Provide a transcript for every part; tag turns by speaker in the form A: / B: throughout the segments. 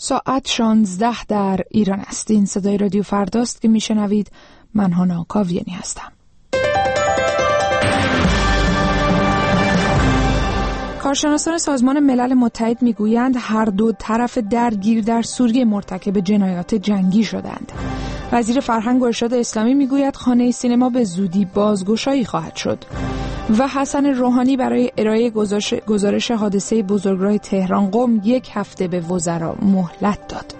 A: ساعت 16 در ایران است. این صدای رادیو فرداست که میشنوید. من هانا کاویانی هستم. کارشناسان سازمان ملل متحد میگویند هر دو طرف درگیر در سوریه مرتکب جنایات جنگی شدند. وزیر فرهنگ و ارشاد اسلامی میگوید خانه سینما به زودی بازگشایی خواهد شد. و حسن روحانی برای ارائه گزارش حادثه بزرگراه تهران قم 1 هفته به وزرا مهلت داد.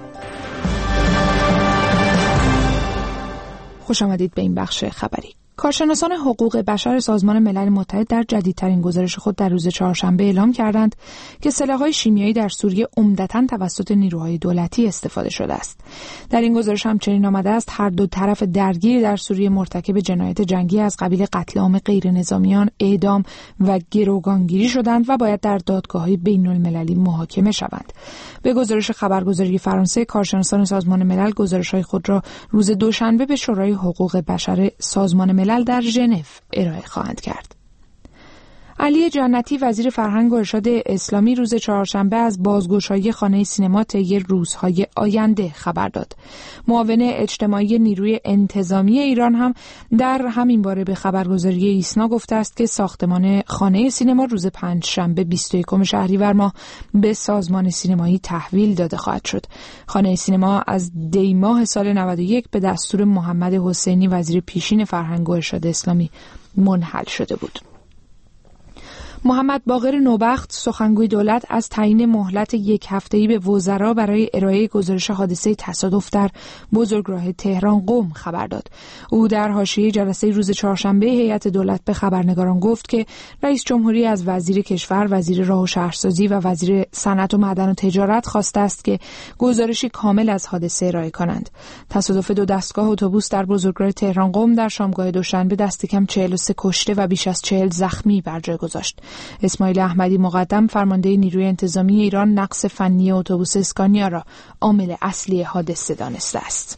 A: خوش آمدید به این بخش خبری. کارشناسان حقوق بشر سازمان ملل متحد در جدیدترین گزارش خود در روز چهارشنبه اعلام کردند که سلاح‌های شیمیایی در سوریه عمدتاً توسط نیروهای دولتی استفاده شده است. در این گزارش همچنین آمده است هر دو طرف درگیر در سوریه مرتکب جنایات جنگی از قبیل قتل عام غیرنظامیان، اعدام و گروگانگیری شدند و باید در دادگاه‌های بین‌المللی محاکمه شوند. به گزارش خبرگزاری فرانسه، کارشناسان سازمان ملل گزارش‌های خود را روز دوشنبه به شورای حقوق بشر سازمان ملل در ژنو ارائه خواهند کرد. علی جنتی وزیر فرهنگ و ارشاد اسلامی روز چهارشنبه از بازگشایی خانه سینما طی روزهای آینده خبر داد. معاون اجتماعی نیروی انتظامی ایران هم در همین باره به خبرگزاری ایسنا گفته است که ساختمان خانه سینما روز پنجشنبه 21 شهریور ماه به سازمان سینمایی تحویل داده خواهد شد. خانه سینما از دی ماه سال 91 به دستور محمد حسینی وزیر پیشین فرهنگ و ارشاد اسلامی منحل شده بود. محمد باقر نوبخت سخنگوی دولت از تعیین مهلت 1 هفته‌ای به وزرا برای ارائه گزارش حادثه تصادف در بزرگراه تهران قم خبر داد. او در حاشیه جلسه روز چهارشنبه هیئت دولت به خبرنگاران گفت که رئیس جمهوری از وزیر کشور، وزیر راه و شهرسازی و وزیر صنعت و معدن و تجارت خواسته است که گزارشی کامل از حادثه ارائه کنند. تصادف 2 دستگاه اتوبوس در بزرگراه تهران قم در شامگاه دوشنبه دست کم 43 کشته و بیش از 40 زخمی بر جای گذاشت. اسماعیل احمدی مقدم فرمانده نیروی انتظامی ایران نقص فنی اتوبوس اسکانیا را عامل اصلی حادثه دانسته است.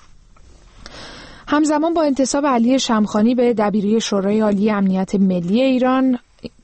A: همزمان با انتصاب علی شمخانی به دبیری شورای عالی امنیت ملی ایران،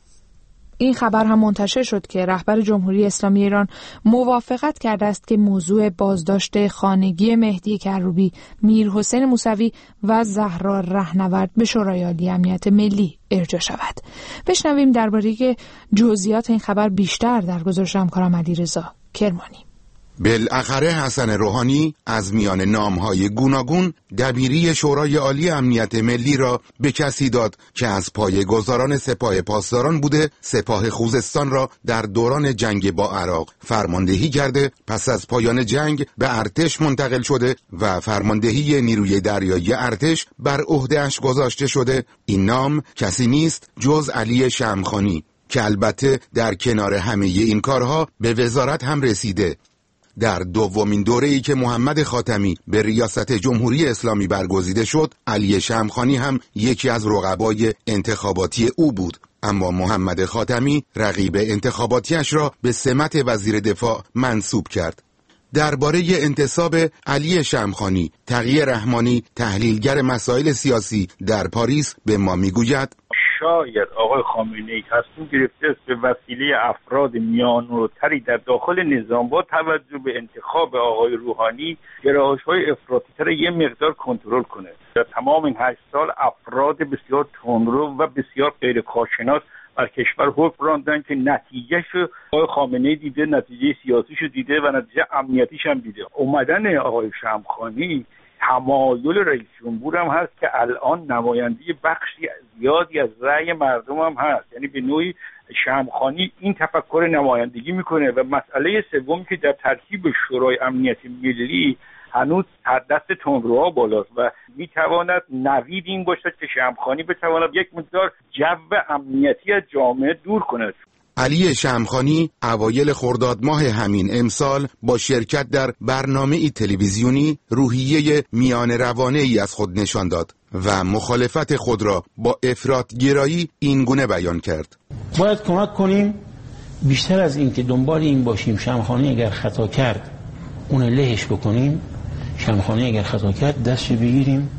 A: این خبر هم منتشر شد که رهبر جمهوری اسلامی ایران موافقت کرده است که موضوع بازداشت خانگی مهدی کروبی، میرحسین موسوی و زهرا رهنورد به شورای عالی امنیت ملی ارجاع شود. بشنویم درباره جزئیات این خبر بیشتر در گزارش همکارم علیرضا کرمانی.
B: بالاخره حسن روحانی از میان نام‌های گوناگون دبیری شورای عالی امنیت ملی را به کسی داد که از پایه‌گذاران سپاه پاسداران بوده، سپاه خوزستان را در دوران جنگ با عراق فرماندهی کرده، پس از پایان جنگ به ارتش منتقل شده و فرماندهی نیروی دریایی ارتش بر عهده‌اش گذاشته شده. این نام کسی نیست جز علی شمخانی که البته در کنار همه این کارها به وزارت هم رسیده. در دومین دوره‌ای که محمد خاتمی به ریاست جمهوری اسلامی برگزیده شد، علی شمخانی هم یکی از رقبای انتخاباتی او بود، اما محمد خاتمی رقیب انتخاباتیش را به سمت وزیر دفاع منصوب کرد. درباره انتصاب علی شمخانی، تقی رحمانی تحلیلگر مسائل سیاسی در پاریس به ما میگوید
C: شاید آقای خامنه‌ای تصمیم گرفته است به وسیله افراد میان‌روتری در داخل نظام با توجه به انتخاب آقای روحانی گرایش‌های افراطی‌تر یه مقدار کنترل کنه. در تمام این 8 سال افراد بسیار تندرو و بسیار غیر کارشناس بر کشور حکم راندن که نتیجهشو آقای خامنه‌ای دیده، نتیجه سیاسیشو دیده و نتیجه امنیتیش هم دیده. اومدن آقای شمخانی تمایل رئیس جمهور هم هست که الان نمایندگی بخشی زیادی از رأی مردم هم هست، یعنی به نوعی شمخانی این تفکر نمایندگی میکنه. و مسئله سومی که در ترکیب شورای امنیت ملی هنوز دست تندروها بالاست و میتواند نوید این باشد که شمخانی بتواند یک مقدار جو امنیتی از جامعه دور کند.
B: علی شمخانی اوایل خرداد ماه همین امسال با شرکت در برنامه‌ای تلویزیونی روحیه میان روانه ای از خود نشان داد و مخالفت خود را با افراط‌گرایی این گونه بیان کرد:
D: باید کمک کنیم، بیشتر از این که دنبال این باشیم شمخانی اگر خطا کرد اون لهش بکنیم، شمخانی اگر خطا کرد دستش بگیریم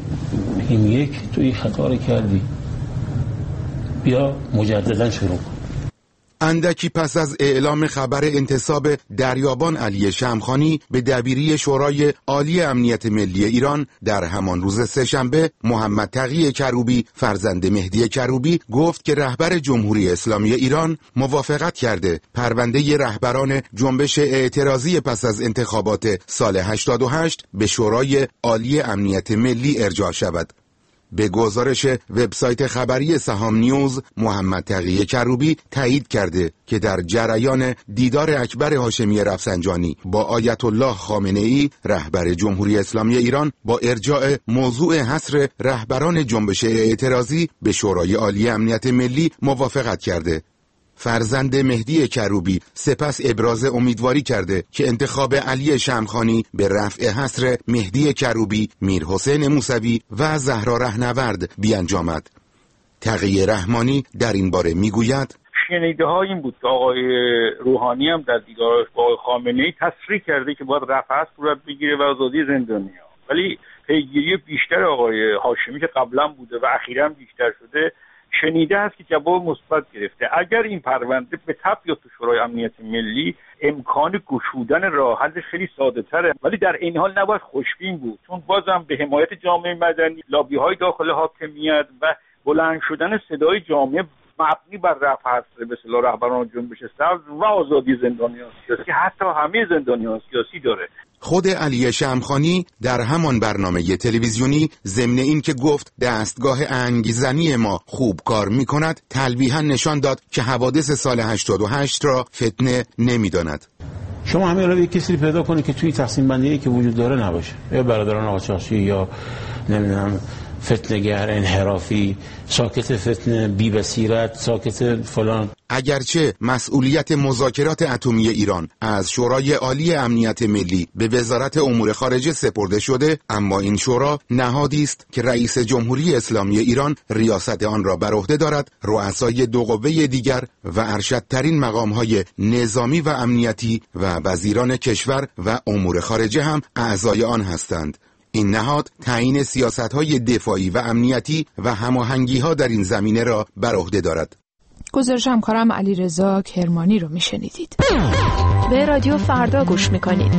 D: بگیم یک توی خطا رو کردی، بیا مجددا شروع کن.
B: اندکی پس از اعلام خبر انتصاب دریابان علی شمخانی به دبیری شورای عالی امنیت ملی ایران در همان روز سه‌شنبه، محمد تقی کروبی فرزند مهدی کروبی گفت که رهبر جمهوری اسلامی ایران موافقت کرده پرونده رهبران جنبش اعتراضی پس از انتخابات سال 88 به شورای عالی امنیت ملی ارجاع شود. به گزارش وبسایت خبری سهام نیوز، محمد تقی کروبی تایید کرده که در جریان دیدار اکبر هاشمی رفسنجانی با آیت الله خامنه ای رهبر جمهوری اسلامی ایران با ارجاع موضوع حصر رهبران جنبش اعتراضی به شورای عالی امنیت ملی موافقت کرده. فرزند مهدی کروبی سپس ابراز امیدواری کرده که انتخاب علی شمخانی به رفع حصر مهدی کروبی، میرحسین موسوی و زهرا رهنورد بیانجامد. تقی رحمانی در این باره میگوید:
C: شنیده ها این بود که آقای روحانی هم در دیدارش با آقای خامنه ای تصریح کرده که باید رفع حصر صورت بگیره و آزادی زندانیان، ولی پیگیری بیشتر آقای هاشمی که قبلا بوده و اخیراً بیشتر شده شنیده است که جواب مثبت گرفته. اگر این پرونده به تپ یا تو شورای امنیت ملی، امکان گشودن راه حلش خیلی ساده تره، ولی در این حال نباید خوشبین بود، چون بازم به حمایت جامعه مدنی، لابی های داخل حاکمیت و بلند شدن صدای جامعه مبنی بر رفع حصر به اصطلاح رهبران جنبش سبز و آزادی زندانیان سیاسی، حتی همه زندانیان سیاسی داره.
B: خود علی شمخانی در همان برنامه تلویزیونی ضمن این که گفت دستگاه انگیزنی ما خوب کار می‌کند، تلویحاً نشان داد که حوادث سال 88 را فتنه نمی‌داند.
D: شما همه را یک کسی پیدا کنید که توی تقسیم بندی که وجود داره نباشه، یا برادران آچارچی یا نمیدونم فتنه‌گر، انحرافی، ساکت فتنه، بی بصیرت، ساکت فلان.
B: اگرچه مسئولیت مذاکرات اتمی ایران از شورای عالی امنیت ملی به وزارت امور خارجه سپرده شده، اما این شورا نهادی است که رئیس جمهوری اسلامی ایران ریاست آن را بر عهده دارد. رؤسای دو قوه دیگر و ارشدترین مقام‌های نظامی و امنیتی و وزیران کشور و امور خارجه هم اعضای آن هستند. این نهاد تعیین سیاست‌های دفاعی و امنیتی و هماهنگی‌ها در این زمینه را بر عهده دارد.
A: گزارش همکارم علیرضا کرمانی رو میشنیدید.
E: به رادیو فردا گوش میکنید.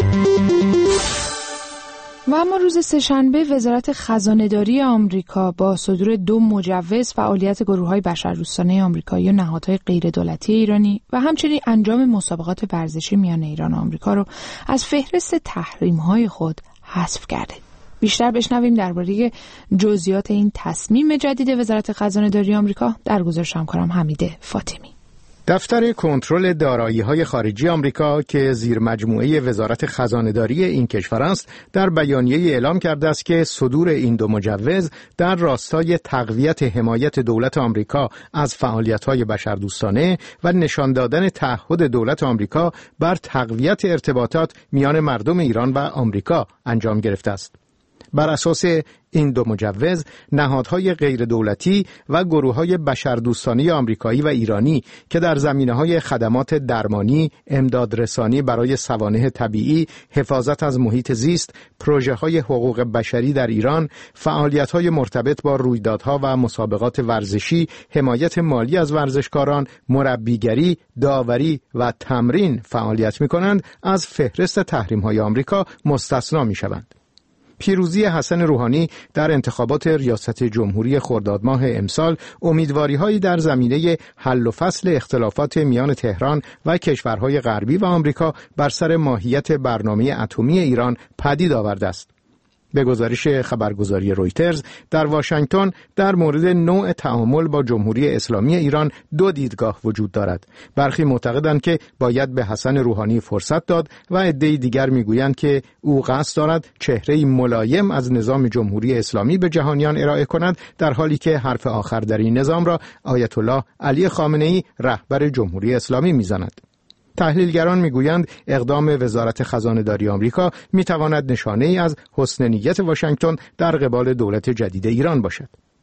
A: و اما روز سه‌شنبه وزارت خزانه‌داری آمریکا با صدور 2 مجوز فعالیت گروه‌های بشردوستانه آمریکایی و نهادهای غیردولتی ایرانی و همچنین انجام مسابقات ورزشی میان ایران و آمریکا رو از فهرست تحریم‌های خود حذف کرده. بیشتر بشنویم درباره جزئیات این تصمیم جدید وزارت خزانه‌داری آمریکا در گزارش همکارم حمید فاطمی.
F: دفتر کنترل دارایی‌های خارجی آمریکا که زیر مجموعه وزارت خزانه‌داری این کشور است، در بیانیه‌ای اعلام کرده است که صدور این 2 مجوز در راستای تقویت حمایت دولت آمریکا از فعالیت‌های بشردوستانه و نشان دادن تعهد دولت آمریکا بر تقویت ارتباطات میان مردم ایران و آمریکا انجام گرفته است. بر اساس این 2 مجوز، نهادهای غیر دولتی و گروه‌های بشردوستانه آمریکایی و ایرانی که در زمینه‌های خدمات درمانی، امدادرسانی برای سوانح طبیعی، حفاظت از محیط زیست، پروژه‌های حقوق بشری در ایران، فعالیت‌های مرتبط با رویدادها و مسابقات ورزشی، حمایت مالی از ورزشکاران، مربیگری، داوری و تمرین فعالیت می‌کنند، از فهرست تحریم‌های آمریکا مستثنا می‌شوند. پیروزی حسن روحانی در انتخابات ریاست جمهوری خرداد ماه امسال امیدواری‌هایی در زمینه حل و فصل اختلافات میان تهران و کشورهای غربی و آمریکا بر سر ماهیت برنامه اتمی ایران پدید آورده است. به گزارش خبرگزاری رویترز، در واشنگتن در مورد نوع تعامل با جمهوری اسلامی ایران 2 دیدگاه وجود دارد. برخی معتقدند که باید به حسن روحانی فرصت داد و عده‌ای دیگر میگویند که او قصد دارد چهره‌ای ملایم از نظام جمهوری اسلامی به جهانیان ارائه کند، در حالی که حرف آخر در این نظام را آیت الله علی خامنه ای رهبر جمهوری اسلامی میزند. تحلیلگران میگویند اقدام وزارت خزانه‌داری آمریکا میتواند نشانه‌ای از حسن نیت واشنگتن در قبال دولت جدید ایران باشد.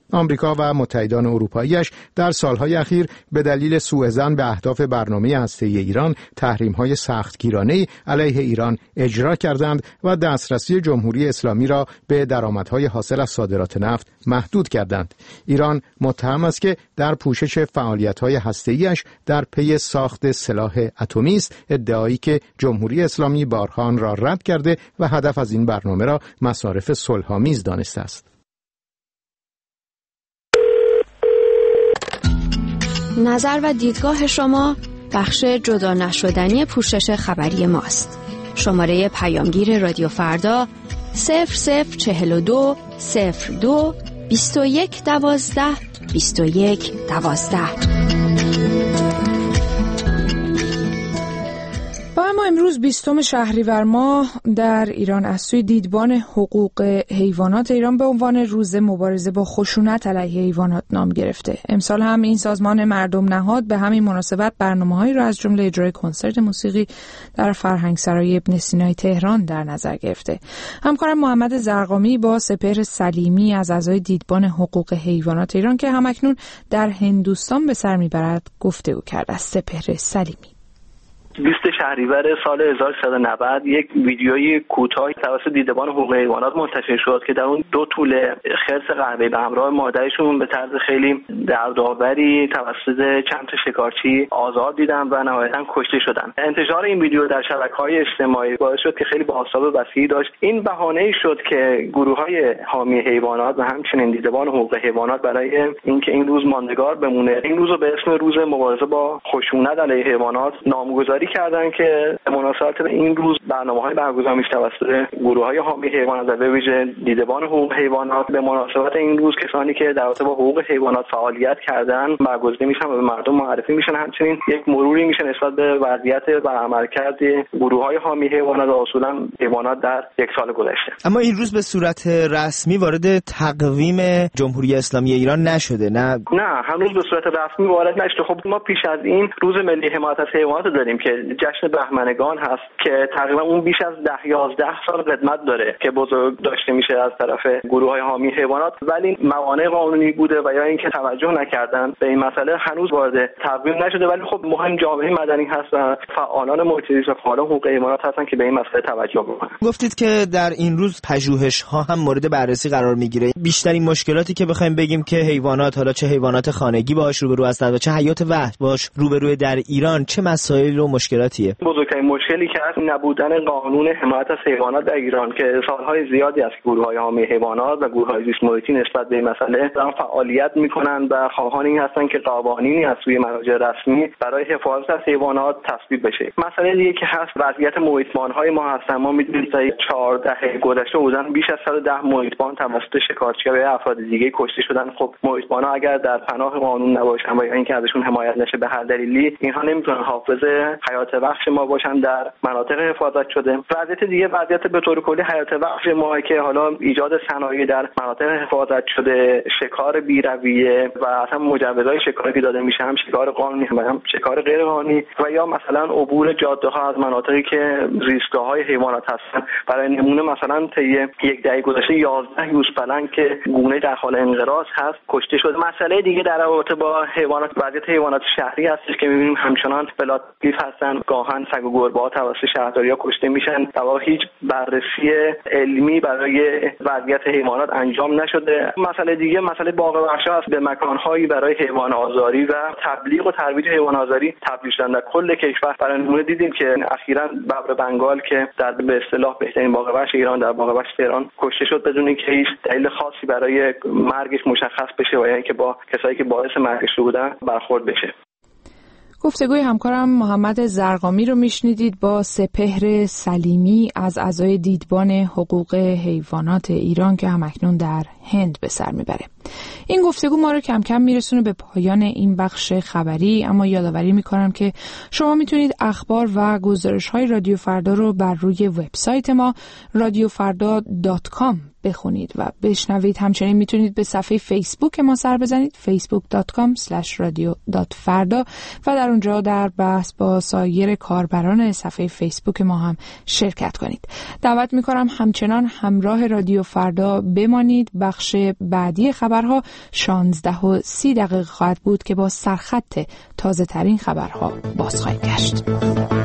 F: آمریکا و متحدان اروپایی‌اش در سالهای اخیر به دلیل سوء ظن به اهداف برنامه هسته‌ای ایران تحریم‌های سختگیرانه‌ای علیه ایران اجرا کردند و دسترسی جمهوری اسلامی را به درآمدهای حاصل از صادرات نفت محدود کردند. ایران متهم است که در پوشش فعالیت‌های هسته‌ای‌اش در پی ساخت سلاح اتمی است، ادعایی که جمهوری اسلامی بارها آن را رد کرده و هدف از این برنامه را مصارف صلح‌آمیز دانسته است.
E: نظر و دیدگاه شما بخش جدا نشدنی پوشش خبری ماست. شماره پیامگیر رادیو فردا 0042 02 21 12 21 12.
A: اما امروز 20 شهریور ماه در ایران از سوی دیدبان حقوق حیوانات ایران به عنوان روز مبارزه با خشونت علیه حیوانات نام گرفته. امسال هم این سازمان مردم نهاد به همین مناسبت برنامه‌هایی را از جمله اجرای کنسرت موسیقی در فرهنگسرای ابن سینای تهران در نظر گرفته. همکارم محمد زرقامی با سپهر سلیمی از اعضای دیدبان حقوق حیوانات ایران که همکنون در هندوستان به سر میبرد گفتگو کرد. از سپهر سلیمی:
G: 20 شهریور سال 1390 یک ویدیوی کوتاه توسط دیدبان حقوق حیوانات منتشر شد که در اون 2 توله خرس قهوه‌ای به همراه مادرشون به طرز خیلی دردآوری توسط چند تا شکارچی آزاد دیدن و نهایتاً کشته شدن. انتشار این ویدیو در شبکه‌های اجتماعی باعث شد که خیلی بازتاب وسیعی داشت. این بهانه‌ای شد که گروه‌های حامی حیوانات و همچنین دیدبان حقوق حیوانات برای اینکه این روز ماندگار بمونه، این روز رو به اسم روز مبارزه با خشونت علیه حیوانات نامگذاری کردن که مناسبت این روز برنامه‌های برگزار میشه توسط گروه‌های حامی حیوانات و به ویژه دیدبان حقوق حیوانات. به مناسبت این روز کسانی که در رابطه با حقوق حیوانات فعالیت کردن برگزیده میشن و به مردم معرفی میشن. همچنین یک مروری میشه نسبت به وضعیت و عملکرد گروه‌های حامی حیوانات و اصولاً حیوانات در یک سال گذشته.
H: اما این روز به صورت رسمی وارد تقویم جمهوری اسلامی ایران نشده، نه
G: هنوز به صورت رسمی وارد نشده. خب ما پیش از این روز ملی حمایت از حیوانات داریم که جشن بهمنگان هست که تقریبا اون بیش از 10-11 سال قدمت داره که بزرگ داشته میشه از طرف گروه‌های حامی حیوانات، ولی موانع قانونی بوده و یا اینکه توجه نکردن به این مسئله هنوز وارد تقویم نشده. ولی خب مهم جامعه مدنی هست و فعالان محیط زیست و فعالان حقوق حیوانات هستن که به این مسئله توجه بکنن.
H: گفتید که در این روز پژوهش‌ها هم مورد بررسی قرار میگیره. بیشترین مشکلاتی که بخوایم بگیم که حیوانات، حالا چه حیوانات خانگی باهاش روبرو هستند و چه حیات وحش باهاش روبرو در ایران، چه مسائل و مشکلاتیه؟
G: بزرگترین مشکلی که هست نبودن قانون حمایت از حیوانات در ایران که سالهای زیادی است گروه‌های حامی حیوانات و گروه‌های زیست محیطی نسبت به این مسئله دارن فعالیت میکنن و خواهان این هستن که قوانینی از سوی مراجع رسمی برای حفاظت از حیوانات تصویب بشه. مسئله دیگه که هست وضعیت محیطبان‌های ما هستن. ما می‌دونیم تا 4 دهه گذشته بودن بیش از 110 محیطبان توسط شکارچی‌ها و افراد دیگه کشته شدن. خب محیطبان‌ها اگر در پناه قانون نباشن و یا اینکه ازشون حمایت نشه به هر دلیلی، اینها نمیتونن حافظ حیات وحش ما باشن در مناطق حفاظت شده. وضعیت دیگه وضعیت به طور کلی حیات وحش ما که حالا ایجاد صنایع در مناطق حفاظت شده، شکار بی‌رویه و اصلا مجوزهای شکاری که داده میشه، هم شکار قانونی هم شکار غیر قانونی و یا مثلا عبور جاده‌ها از مناطقی که زیستگاه‌های حیوانات هستن. برای نمونه مثلا طی یک دهه گذشته 11 یوزپلنگ که گونه در حال انقراض هست کشته شده. مسئله دیگه در رابطه با حیوانات وضعیت حیوانات شهری هستش که می‌بینیم همچنان بلاتکلیف هستن، گاهن سگ و گربه‌ها توسط شهرداری‌ها کشته میشن. در واقع هیچ بررسی علمی برای وضعیت حیوانات انجام نشده. مسئله دیگه مسئله باغ وحشی است. به مکان‌هایی برای حیوان آزاری و تبلیغ و ترویج حیوان آزاری تبدیل شدن در کل کشور. برای نمونه دیدیم که اخیراً ببر بنگال که در به اصطلاح بهترین باغ وحش ایران در باغ وحش تهران کشته شد بدون اینکه هیچ دلیل خاصی برای مرگش مشخص بشه و یا اینکه با کسایی که باعث مرگش بودن برخورد بشه.
A: گفتگوی همکارم محمد زرقامی رو میشنیدید با سپهر سلیمی از اعضای دیدبان حقوق حیوانات ایران که همکنون در هند به سر میبره. این گفتگو ما رو کم کم میرسونه به پایان این بخش خبری، اما یادآوری میکنم که شما میتونید اخبار و گزارش‌های رادیو فردا رو بر روی وبسایت ما radiofarda.com بخونید و بشنوید. همچنین میتونید به صفحه فیسبوک ما سر بزنید facebook.com/radio.farda و در در اونجا در بحث با سایر کاربران صفحه فیسبوک ما هم شرکت کنید. دعوت میکنم همچنان همراه رادیو فردا بمانید. بخش بعدی خبرها 16:30 خواهد بود که با سرخط تازه ترین خبرها باز خواهیم گشت.